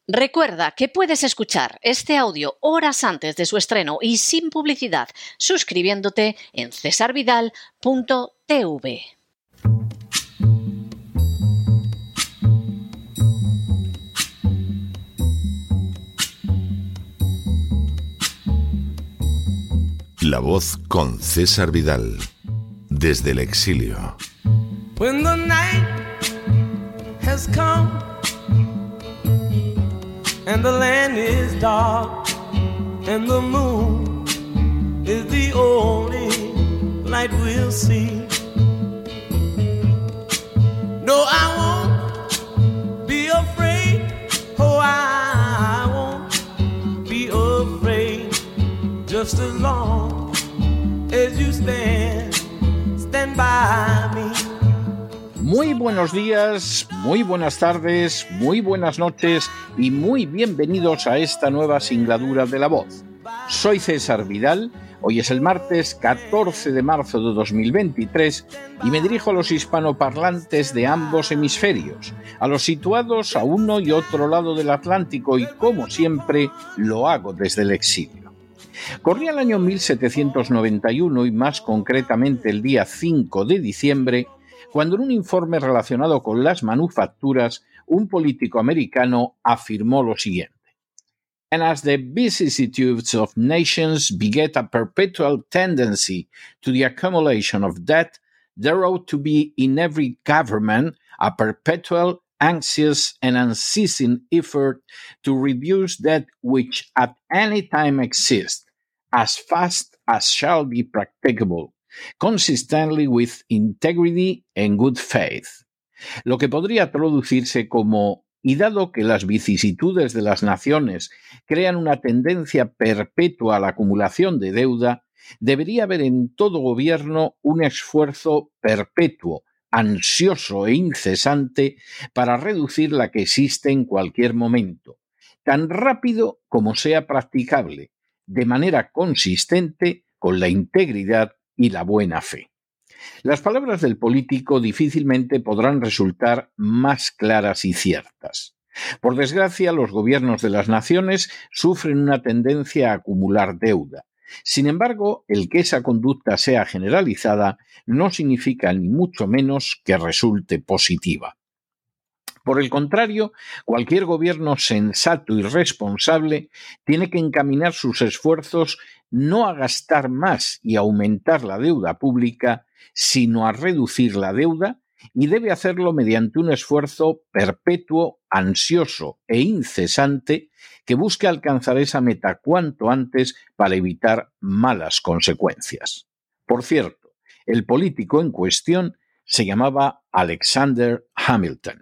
Recuerda que puedes escuchar este audio horas antes de su estreno y sin publicidad suscribiéndote en cesarvidal.tv. La Voz con César Vidal, desde el exilio. When the night has come and the land is dark and the moon is the only light we'll see. No, I won't be afraid. Oh, I won't be afraid. Just as long as you stand by me. Muy buenos días, muy buenas tardes, muy buenas noches y muy bienvenidos a esta nueva singladura de La Voz. Soy César Vidal, hoy es el martes 14 de marzo de 2023 y me dirijo a los hispanoparlantes de ambos hemisferios, a los situados a uno y otro lado del Atlántico y, como siempre, lo hago desde el exilio. Corría el año 1791 y más concretamente el día 5 de diciembre, cuando en un informe relacionado con las manufacturas, un político americano afirmó lo siguiente: "And as the vicissitudes of nations beget a perpetual tendency to the accumulation of debt, there ought to be in every government a perpetual, anxious and unceasing effort to reduce debt which at any time exists, as fast as shall be practicable, consistently with integrity and good faith". Lo que podría traducirse como: y dado que las vicisitudes de las naciones crean una tendencia perpetua a la acumulación de deuda, debería haber en todo gobierno un esfuerzo perpetuo, ansioso e incesante para reducir la que existe en cualquier momento, tan rápido como sea practicable, de manera consistente con la integridad y la buena fe. Las palabras del político difícilmente podrán resultar más claras y ciertas. Por desgracia, los gobiernos de las naciones sufren una tendencia a acumular deuda. Sin embargo, el que esa conducta sea generalizada no significa ni mucho menos que resulte positiva. Por el contrario, cualquier gobierno sensato y responsable tiene que encaminar sus esfuerzos no a gastar más y aumentar la deuda pública, sino a reducir la deuda, y debe hacerlo mediante un esfuerzo perpetuo, ansioso e incesante que busque alcanzar esa meta cuanto antes para evitar malas consecuencias. Por cierto, el político en cuestión se llamaba Alexander Hamilton.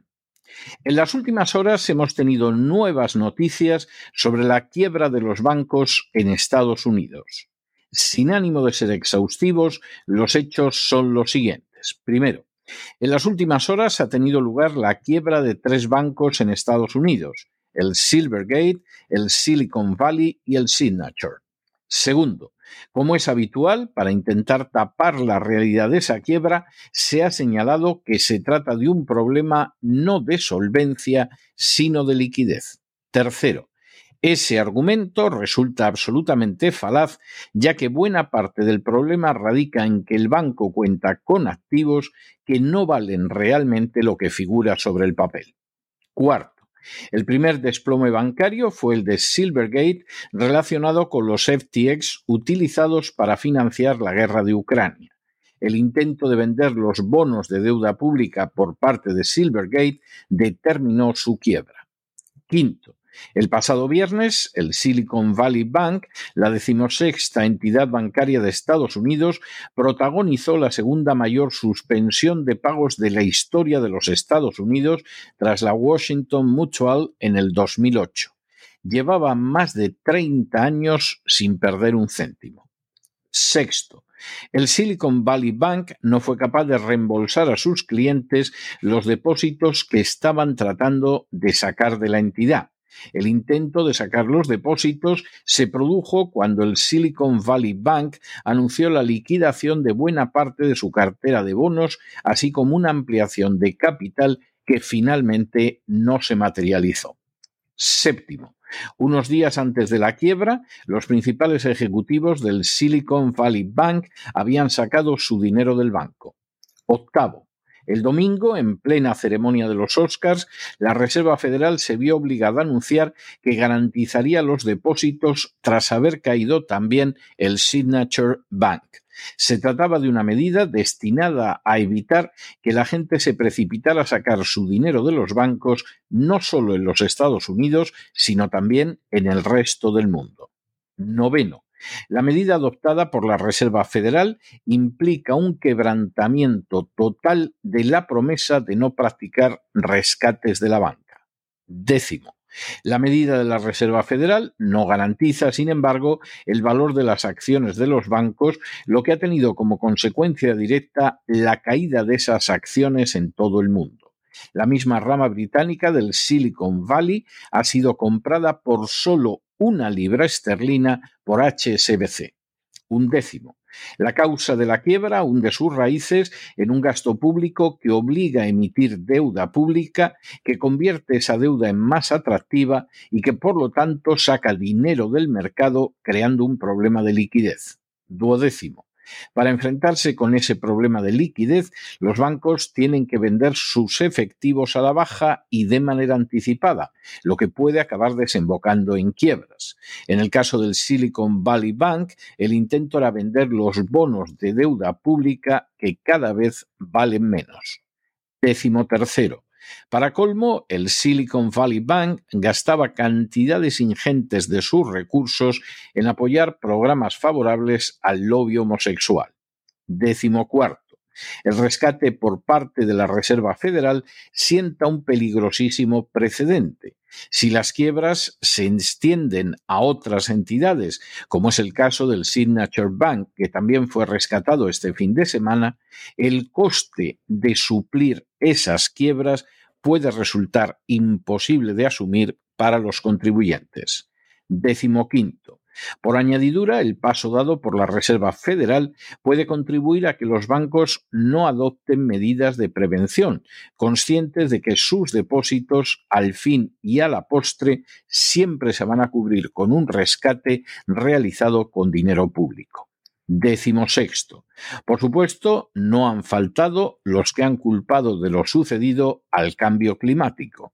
En las últimas horas hemos tenido nuevas noticias sobre la quiebra de los bancos en Estados Unidos. Sin ánimo de ser exhaustivos, los hechos son los siguientes. Primero, en las últimas horas ha tenido lugar la quiebra de 3 bancos en Estados Unidos: el Silvergate, el Silicon Valley y el Signature. Segundo, como es habitual, para intentar tapar la realidad de esa quiebra, se ha señalado que se trata de un problema no de solvencia, sino de liquidez. Tercero, ese argumento resulta absolutamente falaz, ya que buena parte del problema radica en que el banco cuenta con activos que no valen realmente lo que figura sobre el papel. Cuarto, el primer desplome bancario fue el de Silvergate, relacionado con los FTX utilizados para financiar la guerra de Ucrania. El intento de vender los bonos de deuda pública por parte de Silvergate determinó su quiebra. Quinto, el pasado viernes, el Silicon Valley Bank, la 16ª entidad bancaria de Estados Unidos, protagonizó la segunda mayor suspensión de pagos de la historia de los Estados Unidos tras la Washington Mutual en el 2008. Llevaba más de 30 años sin perder un céntimo. Sexto, el Silicon Valley Bank no fue capaz de reembolsar a sus clientes los depósitos que estaban tratando de sacar de la entidad. El intento de sacar los depósitos se produjo cuando el Silicon Valley Bank anunció la liquidación de buena parte de su cartera de bonos, así como una ampliación de capital que finalmente no se materializó. Séptimo, unos días antes de la quiebra, los principales ejecutivos del Silicon Valley Bank habían sacado su dinero del banco. Octavo, el domingo, en plena ceremonia de los Oscars, la Reserva Federal se vio obligada a anunciar que garantizaría los depósitos tras haber caído también el Signature Bank. Se trataba de una medida destinada a evitar que la gente se precipitara a sacar su dinero de los bancos no solo en los Estados Unidos, sino también en el resto del mundo. Noveno, la medida adoptada por la Reserva Federal implica un quebrantamiento total de la promesa de no practicar rescates de la banca. Décimo, la medida de la Reserva Federal no garantiza, sin embargo, el valor de las acciones de los bancos, lo que ha tenido como consecuencia directa la caída de esas acciones en todo el mundo. La misma rama británica del Silicon Valley ha sido comprada por solo 1 libra esterlina por HSBC. Undécimo, la causa de la quiebra hunde sus raíces en un gasto público que obliga a emitir deuda pública, que convierte esa deuda en más atractiva y que por lo tanto saca dinero del mercado creando un problema de liquidez. Duodécimo, para enfrentarse con ese problema de liquidez, los bancos tienen que vender sus efectivos a la baja y de manera anticipada, lo que puede acabar desembocando en quiebras. En el caso del Silicon Valley Bank, el intento era vender los bonos de deuda pública que cada vez valen menos. 13º. Para colmo, el Silicon Valley Bank gastaba cantidades ingentes de sus recursos en apoyar programas favorables al lobby homosexual. 14º. El rescate por parte de la Reserva Federal sienta un peligrosísimo precedente. Si las quiebras se extienden a otras entidades, como es el caso del Signature Bank, que también fue rescatado este fin de semana, el coste de suplir esas quiebras puede resultar imposible de asumir para los contribuyentes. 15º. Por añadidura, el paso dado por la Reserva Federal puede contribuir a que los bancos no adopten medidas de prevención, conscientes de que sus depósitos, al fin y a la postre, siempre se van a cubrir con un rescate realizado con dinero público. 16º. Por supuesto, no han faltado los que han culpado de lo sucedido al cambio climático.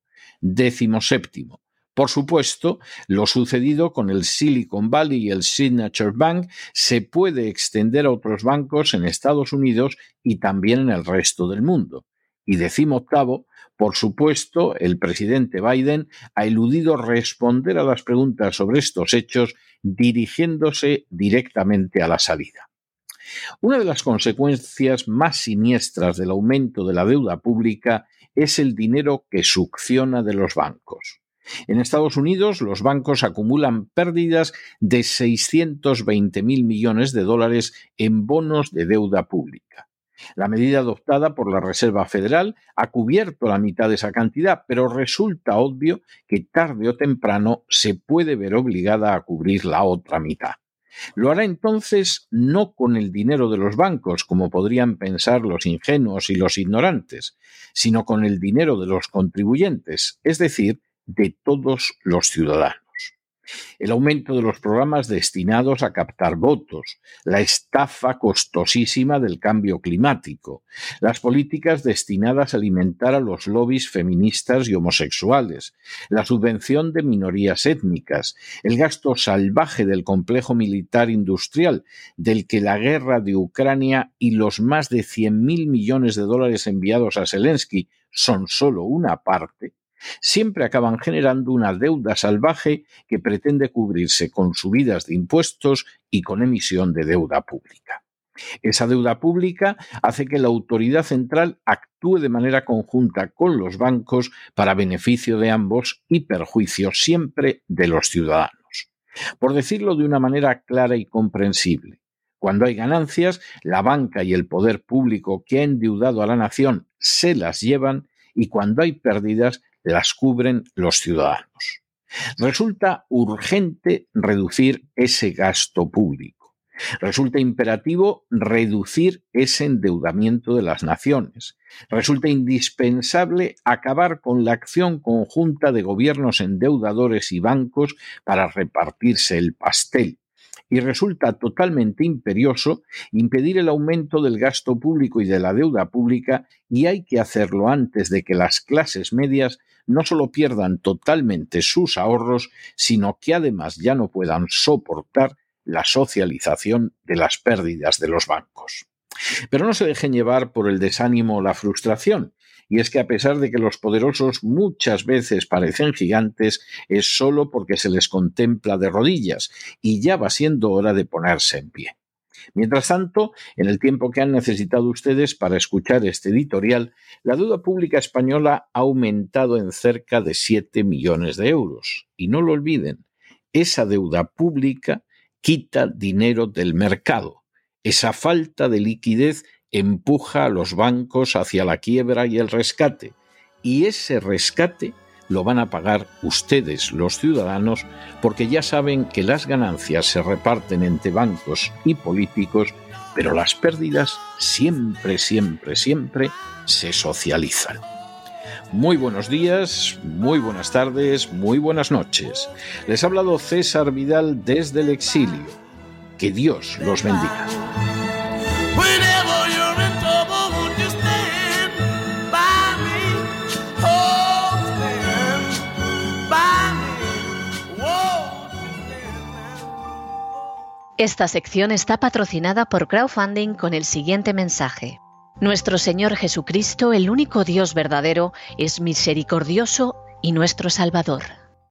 17º. Por supuesto, lo sucedido con el Silicon Valley y el Signature Bank se puede extender a otros bancos en Estados Unidos y también en el resto del mundo. Y 18º, por supuesto, el presidente Biden ha eludido responder a las preguntas sobre estos hechos, dirigiéndose directamente a la salida. Una de las consecuencias más siniestras del aumento de la deuda pública es el dinero que succiona de los bancos. En Estados Unidos, los bancos acumulan pérdidas de 620.000 millones de dólares en bonos de deuda pública. La medida adoptada por la Reserva Federal ha cubierto la mitad de esa cantidad, pero resulta obvio que tarde o temprano se puede ver obligada a cubrir la otra mitad. Lo hará entonces no con el dinero de los bancos, como podrían pensar los ingenuos y los ignorantes, sino con el dinero de los contribuyentes, es decir, de todos los ciudadanos. El aumento de los programas destinados a captar votos, la estafa costosísima del cambio climático, las políticas destinadas a alimentar a los lobbies feministas y homosexuales, la subvención de minorías étnicas, el gasto salvaje del complejo militar industrial, del que la guerra de Ucrania y los más de 100.000 millones de dólares enviados a Zelensky son solo una parte, siempre acaban generando una deuda salvaje que pretende cubrirse con subidas de impuestos y con emisión de deuda pública. Esa deuda pública hace que la autoridad central actúe de manera conjunta con los bancos para beneficio de ambos y perjuicio siempre de los ciudadanos. Por decirlo de una manera clara y comprensible, cuando hay ganancias, la banca y el poder público que ha endeudado a la nación se las llevan y cuando hay pérdidas, las cubren los ciudadanos. Resulta urgente reducir ese gasto público. Resulta imperativo reducir ese endeudamiento de las naciones. Resulta indispensable acabar con la acción conjunta de gobiernos endeudadores y bancos para repartirse el pastel. Y resulta totalmente imperioso impedir el aumento del gasto público y de la deuda pública, y hay que hacerlo antes de que las clases medias no solo pierdan totalmente sus ahorros, sino que además ya no puedan soportar la socialización de las pérdidas de los bancos. Pero no se dejen llevar por el desánimo o la frustración, y es que a pesar de que los poderosos muchas veces parecen gigantes, es solo porque se les contempla de rodillas, y ya va siendo hora de ponerse en pie. Mientras tanto, en el tiempo que han necesitado ustedes para escuchar este editorial, la deuda pública española ha aumentado en cerca de 7 millones de euros. Y no lo olviden, esa deuda pública quita dinero del mercado. Esa falta de liquidez empuja a los bancos hacia la quiebra y el rescate. Y ese rescate lo van a pagar ustedes, los ciudadanos, porque ya saben que las ganancias se reparten entre bancos y políticos, pero las pérdidas siempre, siempre, siempre se socializan. Muy buenos días, muy buenas tardes, muy buenas noches. Les ha hablado César Vidal desde el exilio. Que Dios los bendiga. Esta sección está patrocinada por crowdfunding con el siguiente mensaje. Nuestro Señor Jesucristo, el único Dios verdadero, es misericordioso y nuestro Salvador.